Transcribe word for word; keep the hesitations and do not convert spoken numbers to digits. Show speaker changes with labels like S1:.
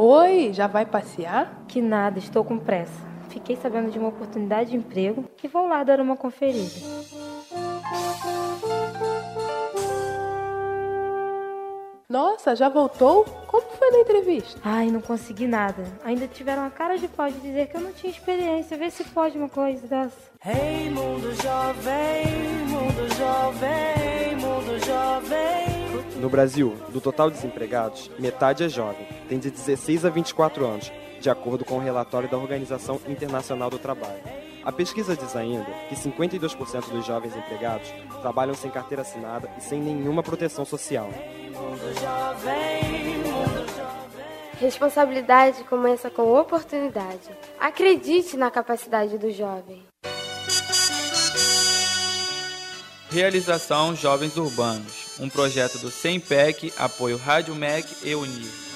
S1: Oi, já vai passear?
S2: Que nada, estou com pressa. Fiquei sabendo de uma oportunidade de emprego e vou lá dar uma conferida.
S1: Nossa, já voltou? Como foi na entrevista?
S2: Ai, não consegui nada. Ainda tiveram a cara de pau de dizer que eu não tinha experiência. Vê se pode uma coisa dessa.
S3: Hey, mundo jovem, mundo jovem, mundo jovem.
S4: No Brasil, do total de desempregados, metade é jovem, tem de dezesseis a vinte e quatro anos, de acordo com o relatório da Organização Internacional do Trabalho. A pesquisa diz ainda que cinquenta e dois por cento dos jovens empregados trabalham sem carteira assinada e sem nenhuma proteção social.
S5: Responsabilidade começa com oportunidade. Acredite na capacidade do jovem.
S6: Realização Jovens Urbanos, um projeto do SEMPEC, apoio Rádio M E C e Unir.